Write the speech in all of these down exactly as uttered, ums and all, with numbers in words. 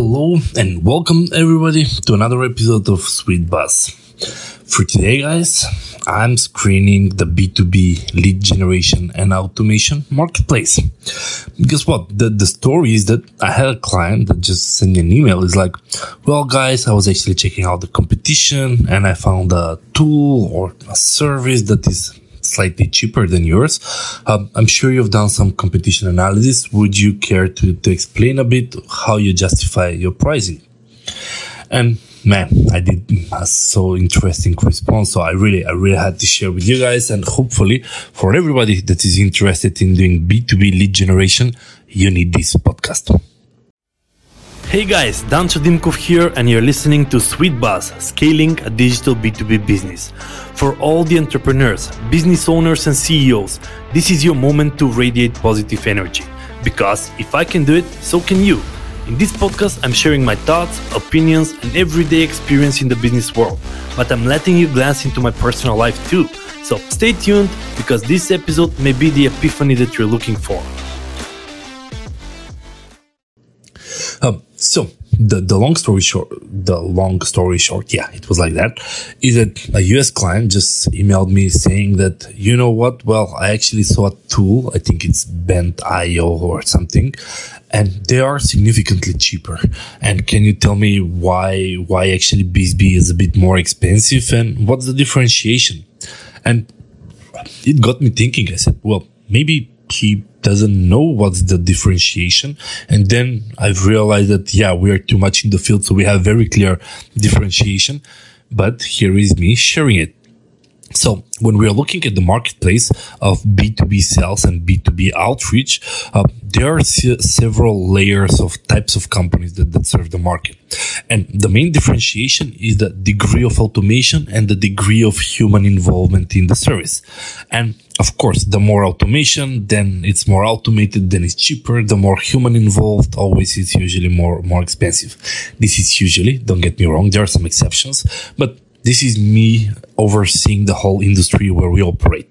Hello and welcome everybody to another episode of Sweet Buzz. For today, guys, I'm screening the B two B lead generation and automation marketplace. Guess what? The, the story is that I had a client that just sent me an email. It's like, well, guys, I was actually checking out the competition and I found a tool or a service that is slightly cheaper than yours. Um, I'm sure you've done some competition analysis. Would you care to, to explain a bit how you justify your pricing? And man, I did a so interesting response. So I really, I really had to share with you guys, and hopefully for everybody that is interested in doing B two B lead generation, you need this podcast. Hey guys, Dan Chadimkov here, and you're listening to Sweet Buzz, Scaling a Digital B two B Business. For all the entrepreneurs, business owners and C E Os, this is your moment to radiate positive energy. Because if I can do it, so can you. In this podcast, I'm sharing my thoughts, opinions, and everyday experience in the business world. But I'm letting you glance into my personal life too. So stay tuned, because this episode may be the epiphany that you're looking for. Um, so the, the long story short, the long story short, yeah, it was like that, is that a U S client just emailed me saying that, you know what? Well, I actually saw a tool. I think it's Bent dot I O or something, and they are significantly cheaper. And can you tell me why, why actually B two B is a bit more expensive, and what's the differentiation? And it got me thinking. I said, well, maybe he doesn't know what's the differentiation. And then I've realized that, yeah, we are too much in the field, so we have very clear differentiation. But here is me sharing it. So when we are looking at the marketplace of B two B sales and B two B outreach, uh, there are se- several layers of types of companies that, that serve the market. And the main differentiation is the degree of automation and the degree of human involvement in the service. And of course, the more automation, then it's more automated, then it's cheaper. The more human involved, always it's usually more, more expensive. This is usually, don't get me wrong, there are some exceptions, but this is me overseeing the whole industry where we operate.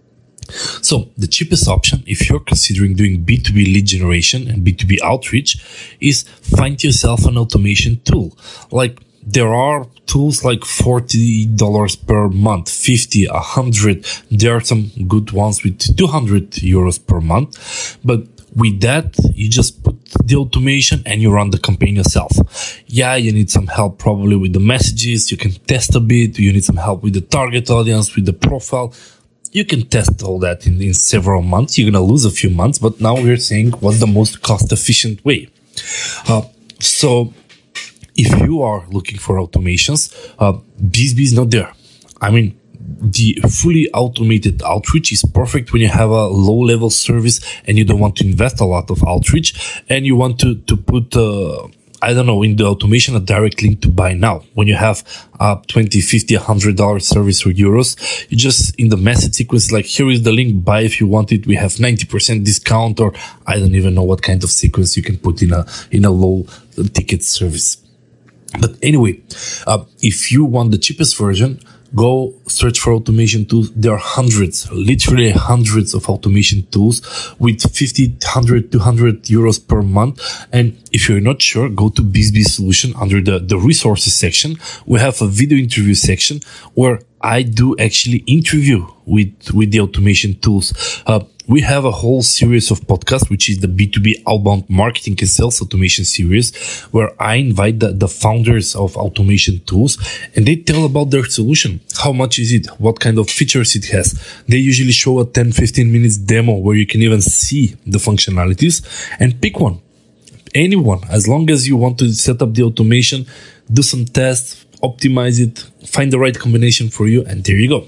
So the cheapest option, if you're considering doing B two B lead generation and B two B outreach, is find yourself an automation tool. Like there are tools like forty dollars per month, fifty, one hundred. There are some good ones with two hundred euros per month. But with that, you just put the automation and you run the campaign yourself. Yeah, you need some help probably with the messages. You can test a bit. You need some help with the target audience, with the profile. You can test all that in, in several months. You're going to lose a few months, but now we're saying what's the most cost efficient way. Uh, so if you are looking for automations, uh, B two B is not there. I mean, the fully automated outreach is perfect when you have a low level service and you don't want to invest a lot of outreach and you want to, to put, uh, I don't know, in the automation, a direct link to buy now. When you have a twenty, fifty, one hundred dollars service or euros, you just in the message sequence, like, here is the link, buy if you want it. We have ninety percent discount, or I don't even know what kind of sequence you can put in a, in a low ticket service. But anyway, uh, if you want the cheapest version, go search for automation tools. There are hundreds, literally hundreds of automation tools with fifty, one hundred, two hundred euros per month. And if you're not sure, go to B two B Solution under the, the resources section. We have a video interview section where I do actually interview with, with the automation tools. Uh, we have a whole series of podcasts, which is the B two B outbound marketing and sales automation series, where I invite the, the founders of automation tools and they tell about their solution. How much is it? What kind of features it has? They usually show a ten, fifteen minutes demo where you can even see the functionalities, and pick one. Anyone, as long as you want to set up the automation, do some tests, optimize it, find the right combination for you, and there you go.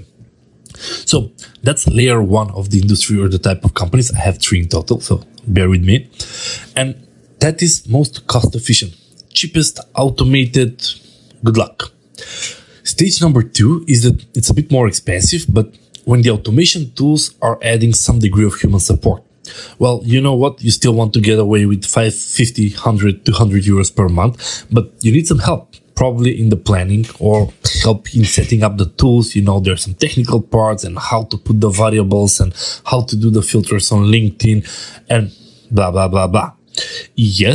So that's layer one of the industry or the type of companies. I have three in total, so bear with me. And that is most cost efficient, cheapest, automated. Good luck. Stage number two is that it's a bit more expensive, but when the automation tools are adding some degree of human support. Well, you know what? You still want to get away with five, fifty, one hundred, two hundred euros per month, but you need some help, probably in the planning or help in setting up the tools. You know, there's some technical parts and how to put the variables and how to do the filters on LinkedIn and blah, blah, blah, blah. Yes,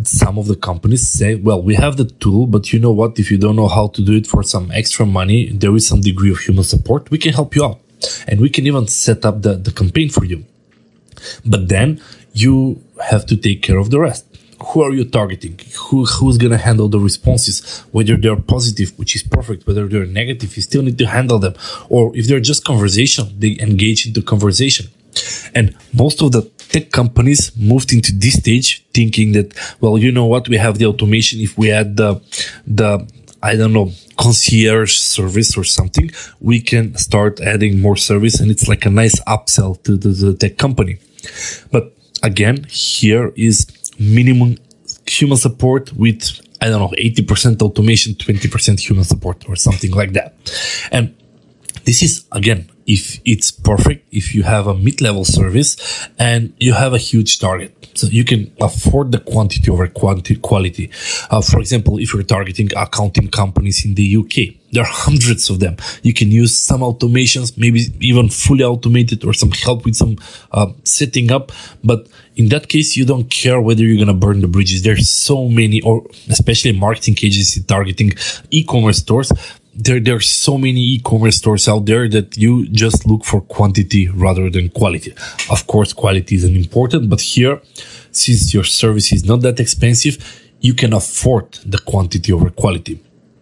some of the companies say, well, we have the tool, but you know what? If you don't know how to do it for some extra money, there is some degree of human support. We can help you out. And we can even set up the, the campaign for you. But then you have to take care of the rest. Who are you targeting? Who Who's going to handle the responses? Whether they're positive, which is perfect. Whether they're negative, you still need to handle them. Or if they're just conversational, they engage into conversation. And most of the tech companies moved into this stage thinking that, well, you know what? We have the automation. If we add the, the, I don't know, concierge service or something, we can start adding more service. And it's like a nice upsell to the, the tech company. But again, here is minimum human support with, I don't know, eighty percent automation, twenty percent human support or something like that. And this is, again, if it's perfect, if you have a mid-level service and you have a huge target. So you can afford the quantity over quantity, quality. Uh, for example, if you're targeting accounting companies in the U K, there are hundreds of them. You can use some automations, maybe even fully automated, or some help with some uh, setting up. But in that case, you don't care whether you're going to burn the bridges. There's so many, or especially marketing agencies targeting e-commerce stores. There, there are so many e-commerce stores out there that you just look for quantity rather than quality. Of course, quality is important, but here, since your service is not that expensive, you can afford the quantity over quality.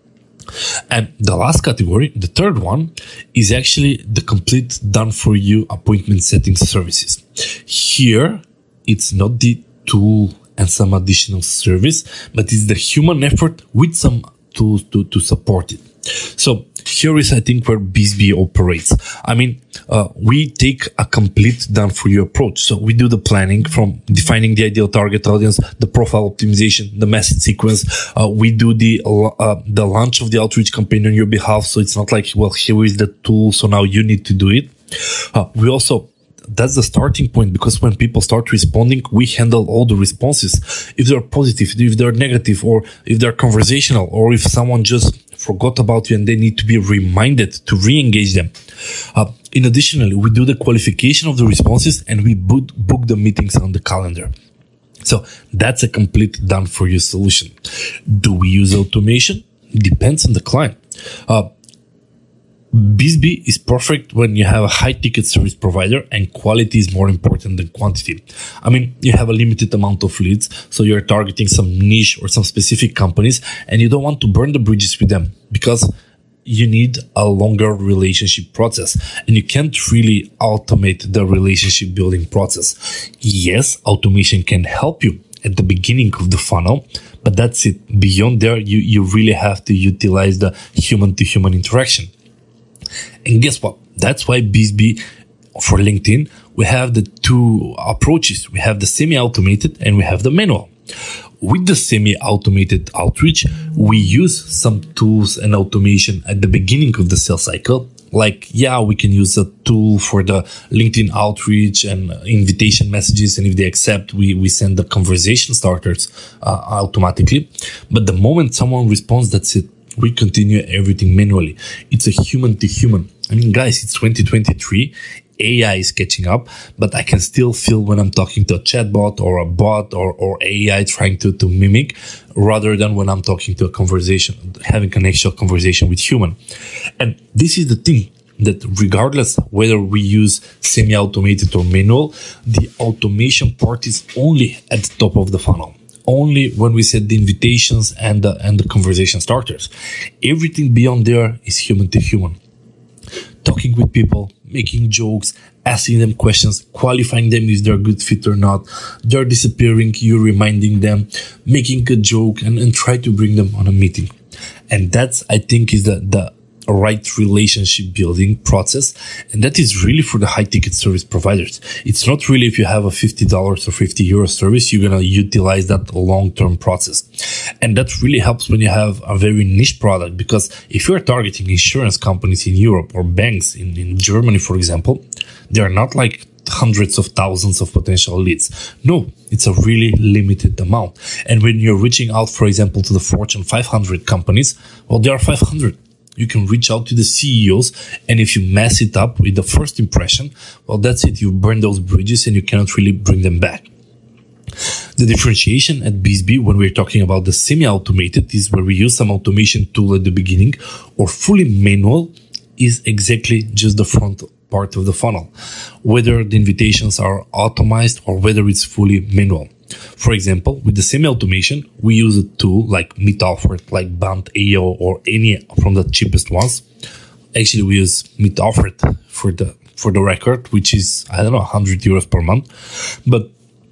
And the last category, the third one, is actually the complete done-for-you appointment setting services. Here, it's not the tool and some additional service, but it's the human effort with some tools to, to support it. So here is, I think, where BizB operates. I mean, uh, we take a complete done-for-you approach. So we do the planning from defining the ideal target audience, the profile optimization, the message sequence. Uh, we do the uh, the launch of the outreach campaign on your behalf. So it's not like, well, here is the tool, so now you need to do it. Uh, we also That's the starting point, because when people start responding, we handle all the responses. If they're positive, if they're negative, or if they're conversational, or if someone just forgot about you and they need to be reminded to re-engage them. Uh, in additionally, we do the qualification of the responses and we book, book the meetings on the calendar. So that's a complete done-for-you solution. Do we use automation? Depends on the client. Uh, BizB is perfect when you have a high ticket service provider and quality is more important than quantity. I mean, you have a limited amount of leads, so you're targeting some niche or some specific companies and you don't want to burn the bridges with them because you need a longer relationship process and you can't really automate the relationship building process. Yes, automation can help you at the beginning of the funnel, but that's it. Beyond there, you, you really have to utilize the human to human interaction. And guess what? That's why BizB for LinkedIn, we have the two approaches. We have the semi-automated and we have the manual. With the semi-automated outreach, we use some tools and automation at the beginning of the sales cycle. Like, yeah, we can use a tool for the LinkedIn outreach and invitation messages. And if they accept, we, we send the conversation starters uh, automatically. But the moment someone responds, that's it. We continue everything manually. It's a human to human. I mean, guys, it's twenty twenty-three. A I is catching up, but I can still feel when I'm talking to a chatbot or a bot or, or A I trying to, to mimic rather than when I'm talking to a conversation, having an actual conversation with human. And this is the thing, that regardless whether we use semi-automated or manual, the automation part is only at the top of the funnel. Only when we set the invitations and the, and the conversation starters. Everything beyond there is human to human. Talking with people, making jokes, asking them questions, qualifying them if they're a good fit or not. They're disappearing, you reminding them, making a joke and, and try to bring them on a meeting. And that's, I think, is the, the right relationship building process. And that is really for the high ticket service providers. It's not really if you have a fifty dollars or fifty euro service, you're going to utilize that long-term process. And that really helps when you have a very niche product, because if you're targeting insurance companies in Europe or banks in, in Germany, for example, they are not like hundreds of thousands of potential leads. No, it's a really limited amount. And when you're reaching out, for example, to the Fortune five hundred companies, well, there are five hundred. You can reach out to the C E Os, and if you mess it up with the first impression, well, that's it. You burn those bridges and you cannot really bring them back. The differentiation at B S B when we're talking about the semi-automated is where we use some automation tool at the beginning, or fully manual is exactly just the front part of the funnel, whether the invitations are automized or whether it's fully manual. For example, with the semi-automation, we use a tool like MeetOffer, like Band A O, or any from the cheapest ones. Actually, we use MeetOffer for the for the record, which is, I don't know, one hundred euros per month. But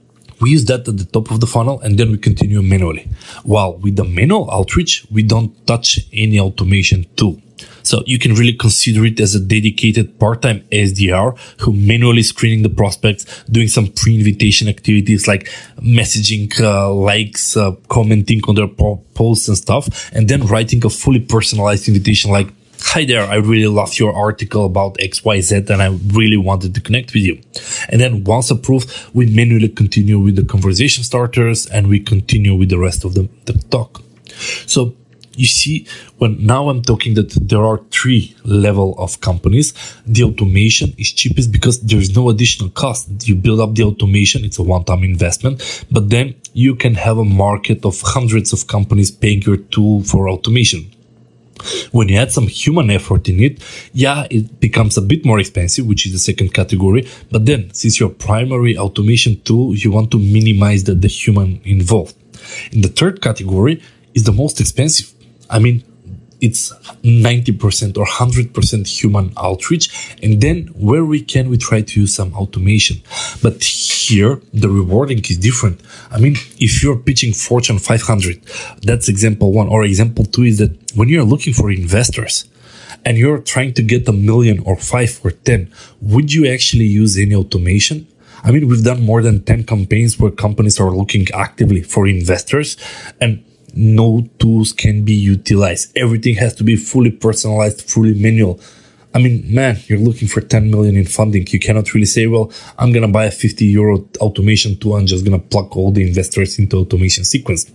we use that at the top of the funnel, and then we continue manually. While with the manual outreach, we don't touch any automation tool. So you can really consider it as a dedicated part-time S D R who manually screening the prospects, doing some pre-invitation activities like messaging, uh, likes, uh, commenting on their po- posts and stuff, and then writing a fully personalized invitation like, "Hi there, I really loved your article about X Y Z and I really wanted to connect with you." And then once approved, we manually continue with the conversation starters and we continue with the rest of the, the talk. So you see, when now I'm talking that there are three level of companies, the automation is cheapest because there is no additional cost. You build up the automation, it's a one-time investment, but then you can have a market of hundreds of companies paying your tool for automation. When you add some human effort in it, yeah, it becomes a bit more expensive, which is the second category. But then, since your primary automation tool, you want to minimize the, the human involved. In the third category is the most expensive. I mean, it's ninety percent or one hundred percent human outreach. And then where we can, we try to use some automation. But here, the rewarding is different. I mean, if you're pitching Fortune five hundred, that's example one. Or example two is that when you're looking for investors and you're trying to get a million or five or ten, would you actually use any automation? I mean, we've done more than ten campaigns where companies are looking actively for investors and no tools can be utilized. Everything has to be fully personalized, fully manual. I mean, man, you're looking for ten million in funding. You cannot really say, well, I'm going to buy a fifty euro automation tool and just going to plug all the investors into automation sequence.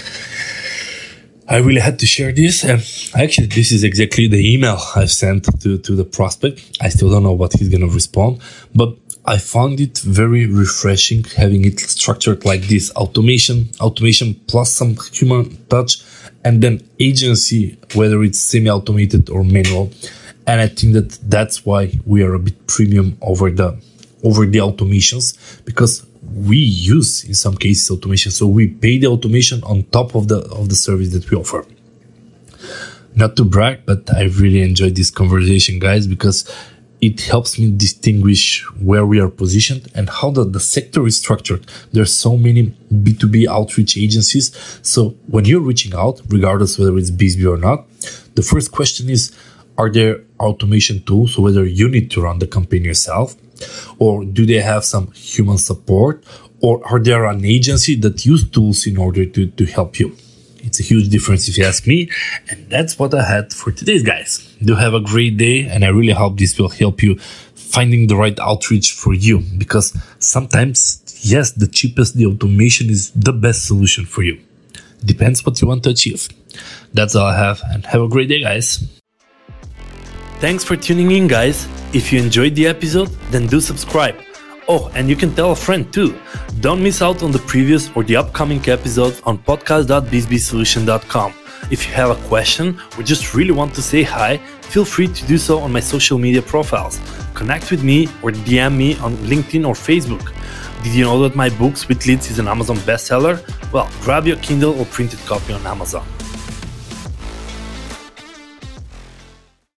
I really had to share this. And actually, this is exactly the email I've sent to, to the prospect. I still don't know what he's going to respond, but I found it very refreshing having it structured like this. Automation, automation plus some human touch, and then agency, whether it's semi-automated or manual. And I think that that's why we are a bit premium over the, over the automations, because we use in some cases automation. So we pay the automation on top of the, of the service that we offer. Not to brag, but I really enjoyed this conversation, guys, because it helps me distinguish where we are positioned and how the, the sector is structured. There's so many B two B outreach agencies. So when you're reaching out, regardless whether it's B S B or not, the first question is, are there automation tools, whether you need to run the campaign yourself, or do they have some human support, or are there an agency that use tools in order to, to help you? It's a huge difference if you ask me. And that's what I had for today, guys. Do have a great day. And I really hope this will help you finding the right outreach for you. Because sometimes, yes, the cheapest, the automation is the best solution for you. Depends what you want to achieve. That's all I have. And have a great day, guys. Thanks for tuning in, guys. If you enjoyed the episode, then do subscribe. Oh, and you can tell a friend too. Don't miss out on the previous or the upcoming episodes on podcast dot b s b solution dot com. If you have a question or just really want to say hi, feel free to do so on my social media profiles. Connect with me or D M me on LinkedIn or Facebook. Did you know that my book Sweet Leads is an Amazon bestseller? Well, grab your Kindle or printed copy on Amazon.